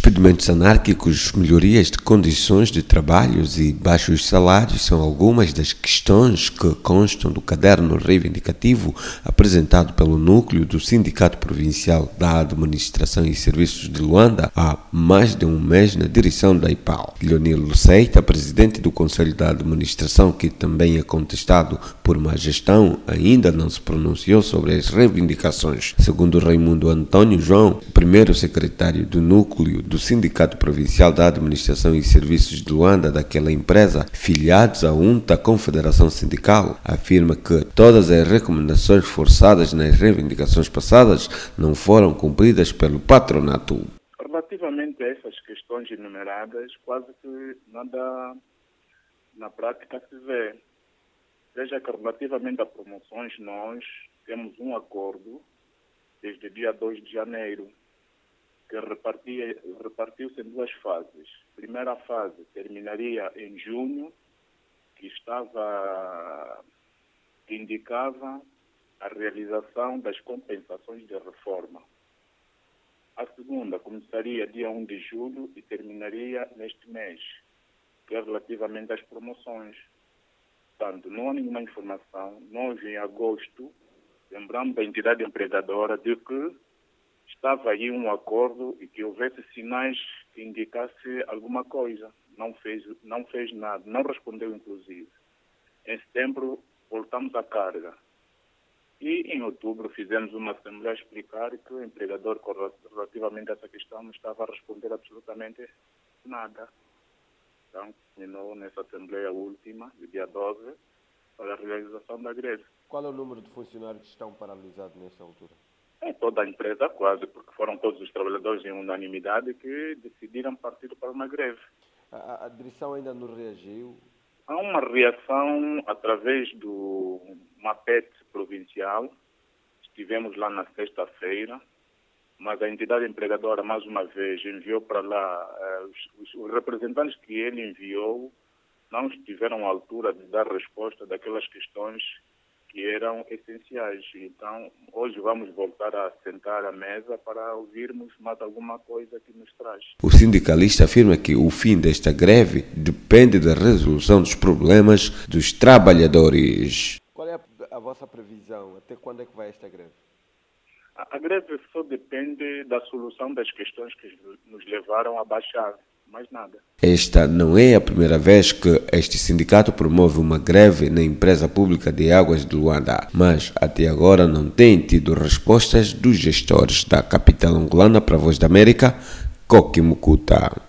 Despedimentos anárquicos, melhorias de condições de trabalhos e baixos salários são algumas das questões que constam do caderno reivindicativo apresentado pelo núcleo do Sindicato Provincial da Administração e Serviços de Luanda há mais de um mês na direção da IPAL. Leonil Luceita, presidente do Conselho da Administração, que também é contestado por má gestão, ainda não se pronunciou sobre as reivindicações. Segundo Raimundo Antônio João, o primeiro secretário do núcleo do Sindicato Provincial da Administração e Serviços de Luanda, daquela empresa, filiados à UNTA Confederação Sindical, afirma que todas as recomendações forçadas nas reivindicações passadas não foram cumpridas pelo patronato. Relativamente a essas questões enumeradas, quase que nada na prática se vê. Veja que relativamente a promoções nós temos um acordo desde o dia 2 de janeiro, que repartiu-se em duas fases. A primeira fase terminaria em junho, que indicava a realização das compensações de reforma. A segunda começaria dia 1 de julho e terminaria neste mês, que é relativamente às promoções. Portanto, não há nenhuma informação. Nós, em agosto, lembramos a entidade empregadora de que estava aí um acordo e que houvesse sinais que indicasse alguma coisa. Não fez nada, não respondeu inclusive. Em setembro voltamos à carga. E em outubro fizemos uma assembleia a explicar que o empregador, relativamente a essa questão, não estava a responder absolutamente nada. Então, terminou nessa assembleia última, do dia 12, para a realização da greve. Qual é o número de funcionários que estão paralisados nesta altura? É toda a empresa quase, porque foram todos os trabalhadores em unanimidade que decidiram partir para uma greve. A direção ainda não reagiu? Há uma reação através do MAPET provincial. Estivemos lá na sexta-feira, mas a entidade empregadora, mais uma vez, enviou para lá os representantes que ele enviou não estiveram à altura de dar resposta daquelas questões que eram essenciais. Então, hoje vamos voltar a sentar à mesa para ouvirmos mais alguma coisa que nos traz. O sindicalista afirma que o fim desta greve depende da resolução dos problemas dos trabalhadores. Qual é a vossa previsão? Até quando é que vai esta greve? A greve só depende da solução das questões que nos levaram a baixar. Mais nada. Esta não é a primeira vez que este sindicato promove uma greve na empresa pública de águas de Luanda, mas até agora não tem tido respostas dos gestores da capital angolana para a Voz da América, Coqui Mucuta.